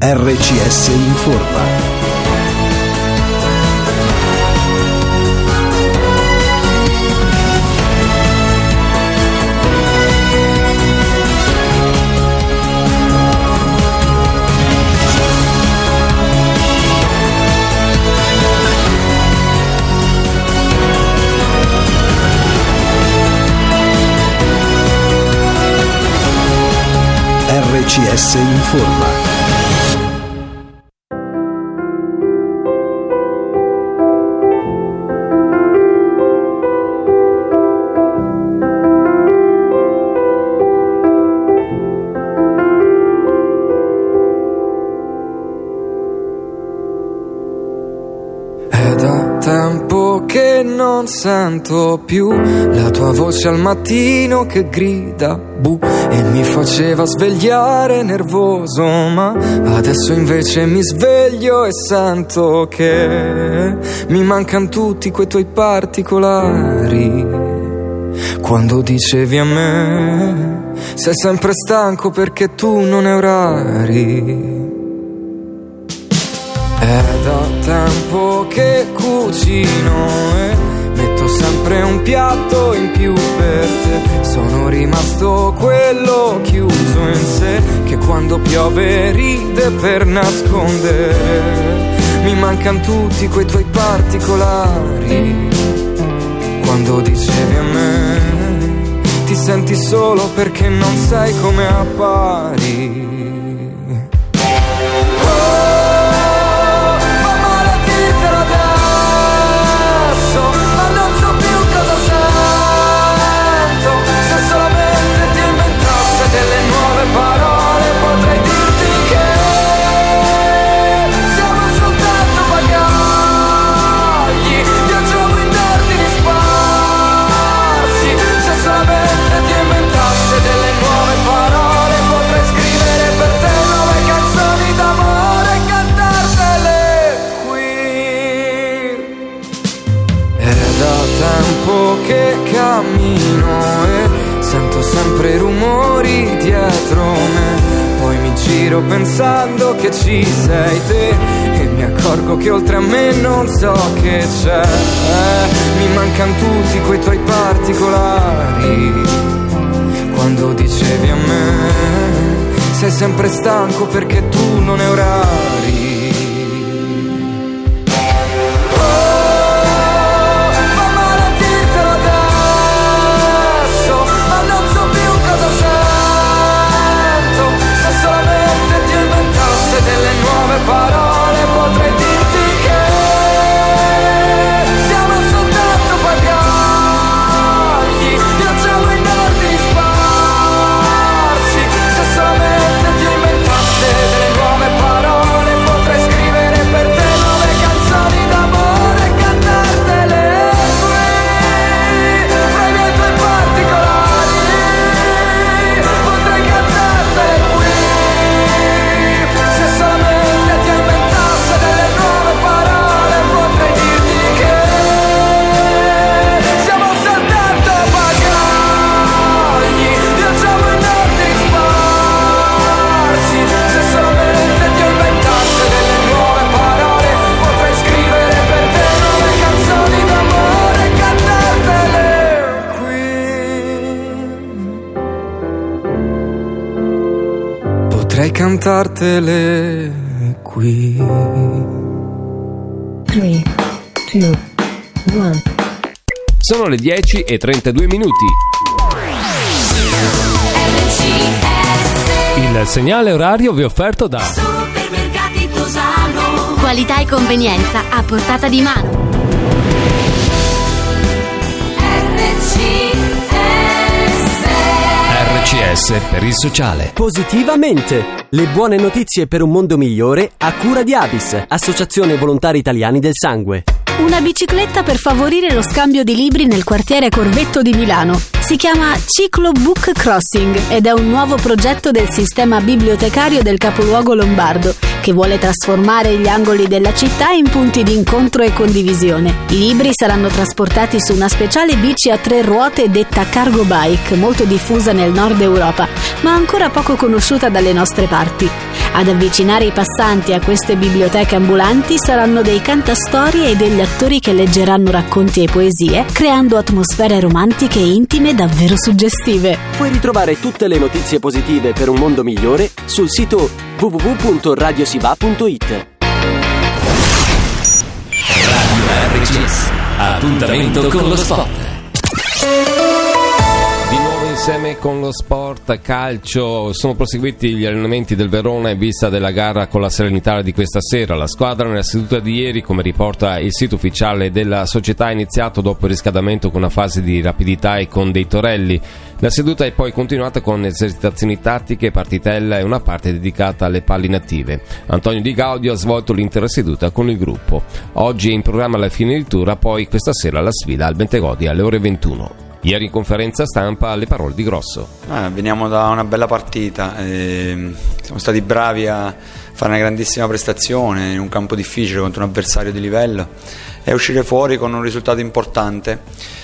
RCS Informa. RCS Informa. È da tempo che non sento più la tua voce al mattino che grida bu e mi faceva svegliare nervoso, ma adesso invece mi sveglio e sento che mi mancano tutti quei tuoi particolari. Quando dicevi a me sei sempre stanco perché tu non hai orari. È da tempo che cucino e metto sempre un piatto in più per te. Sono rimasto quello chiuso in sé che quando piove ride per nascondere. Mi mancano tutti quei tuoi particolari. Quando dicevi a me ti senti solo perché non sei come appari. Parole potrei dirti che siamo soltanto bagagli, viaggiamo in ordini sparsi. Se solamente ti inventasse delle nuove parole potrei scrivere per te nuove canzoni d'amore e cantartele qui. È da tempo che cammino e sento sempre rumori dietro me, poi mi giro pensando che ci sei te e mi accorgo che oltre a me non so che c'è. Mi mancano tutti quei tuoi particolari. Quando dicevi a me sei sempre stanco perché tu non hai orari. Delle nuove parole potrei dirti che siamo soltanto bagagli, viaggiamo in ordini sparsi. Se solamente ti inventasse delle nuove parole potrei scrivere per te nuove canzoni d'amore e cantartele qui, fra i miei tuoi particolari. Potrei cantartele qui. Potrei cantartele qui. 3, 2, 1. Sono le 10:32 minuti. Il segnale orario vi è offerto da Supermercati Tosano. Qualità e convenienza a portata di mano. RCS per il sociale. Positivamente. Le buone notizie per un mondo migliore a cura di Avis, Associazione Volontari Italiani del Sangue. Una bicicletta per favorire lo scambio di libri nel quartiere Corvetto di Milano. Si chiama Ciclo Book Crossing ed è un nuovo progetto del sistema bibliotecario del capoluogo lombardo che vuole trasformare gli angoli della città in punti di incontro e condivisione. I libri saranno trasportati su una speciale bici a 3 ruote detta cargo bike, molto diffusa nel nord Europa, ma ancora poco conosciuta dalle nostre parti. Ad avvicinare i passanti a queste biblioteche ambulanti saranno dei cantastorie e degli attori che leggeranno racconti e poesie, creando atmosfere romantiche e intime davvero suggestive. Puoi ritrovare tutte le notizie positive per un mondo migliore sul sito www.radiosiva.it. Radio RCS. Appuntamento con lo sport. Di nuovo insieme con lo sport calcio. Sono proseguiti gli allenamenti del Verona in vista della gara con la Salernitana di questa sera. La squadra nella seduta di ieri, come riporta il sito ufficiale della società, ha iniziato dopo il riscaldamento con una fase di rapidità e con dei torelli. La seduta è poi continuata con esercitazioni tattiche, partitella e una parte dedicata alle pallinative. Antonio Di Gaudio ha svolto l'intera seduta con il gruppo. Oggi è in programma la finitura, poi questa sera la sfida al Bentegodi alle ore 21. Ieri in conferenza stampa le parole di Grosso. Veniamo da una bella partita, siamo stati bravi a fare una grandissima prestazione in un campo difficile contro un avversario di livello e uscire fuori con un risultato importante.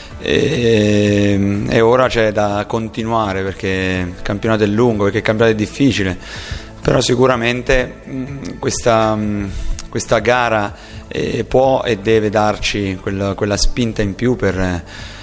E ora c'è da continuare perché il campionato è lungo, perché il campionato è difficile, però sicuramente questa gara può e deve darci quella spinta in più per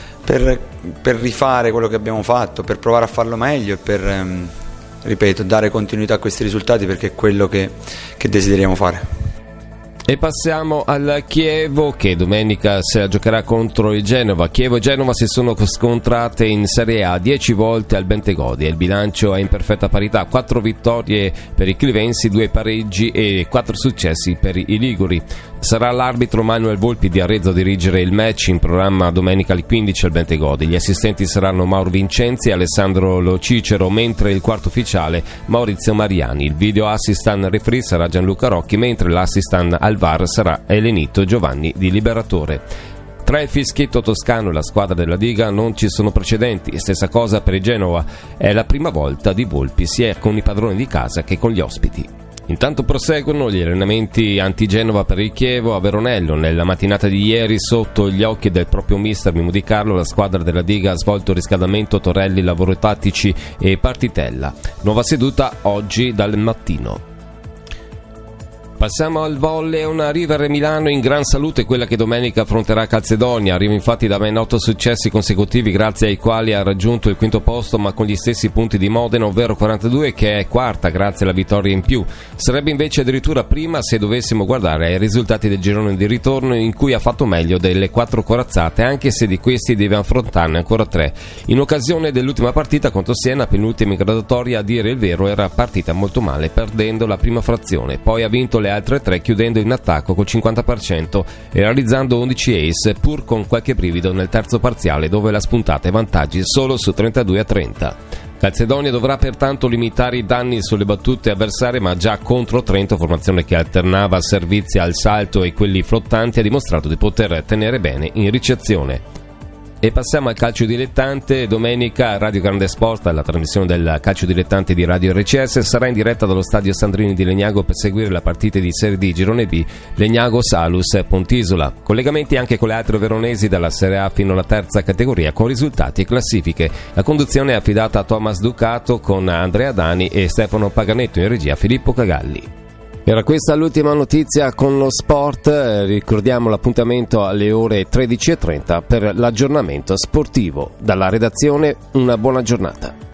rifare quello che abbiamo fatto, per provare a farlo meglio e per, ripeto, dare continuità a questi risultati, perché è quello che desideriamo fare. E passiamo al Chievo, che domenica se la giocherà contro il Genova. Chievo e Genova si sono scontrate in Serie A 10 volte al Bentegodi e il bilancio è in perfetta parità: 4 vittorie per i clivensi, 2 pareggi e 4 successi per i liguri. Sarà l'arbitro Manuel Volpi di Arezzo a dirigere il match, in programma domenica alle 15 al Bentegodi. Gli assistenti saranno Mauro Vincenzi e Alessandro Lo Cicero, mentre il quarto ufficiale Maurizio Mariani. Il video assistant referee sarà Gianluca Rocchi, mentre l'assistant al VAR sarà Elenito Giovanni di Liberatore. Tra il fischietto toscano e la squadra della Liga non ci sono precedenti, stessa cosa per il Genova. È la prima volta di Volpi sia con i padroni di casa che con gli ospiti. Intanto proseguono gli allenamenti anti-Genova per il Chievo a Veronello. Nella mattinata di ieri, sotto gli occhi del proprio mister Mimmo Di Carlo, la squadra della Liga ha svolto riscaldamento, torelli, lavori tattici e partitella. Nuova seduta oggi dal mattino. Passiamo al volley. Una River Milano in gran salute, quella che domenica affronterà Calzedonia. Arriva infatti da ben 8 successi consecutivi, grazie ai quali ha raggiunto il quinto posto, ma con gli stessi punti di Modena, ovvero 42, che è quarta grazie alla vittoria in più. Sarebbe invece addirittura prima se dovessimo guardare ai risultati del girone di ritorno, in cui ha fatto meglio delle 4 corazzate, anche se di questi deve affrontarne ancora 3. In occasione dell'ultima partita contro Siena, penultima in graduatoria, a dire il vero era partita molto male, perdendo la prima frazione. Poi ha vinto le altre 3, chiudendo in attacco col 50% e realizzando 11 ace, pur con qualche brivido nel terzo parziale, dove la spuntata è vantaggi solo su 32-30. Calzedonia dovrà pertanto limitare i danni sulle battute avversarie, ma già contro Trento, formazione che alternava servizi al salto e quelli flottanti, ha dimostrato di poter tenere bene in ricezione. E passiamo al calcio dilettante. Domenica Radio Grande Sport, la trasmissione del calcio dilettante di Radio RCS, sarà in diretta dallo stadio Sandrini di Legnago per seguire la partita di Serie D Girone B Legnago Salus Pontisola. Collegamenti anche con le altre veronesi dalla Serie A fino alla terza categoria, con risultati e classifiche. La conduzione è affidata a Thomas Ducato con Andrea Dani e Stefano Paganetto, in regia Filippo Cagalli. Era questa l'ultima notizia con lo sport. Ricordiamo l'appuntamento alle ore 13:30 per l'aggiornamento sportivo. Dalla redazione una buona giornata.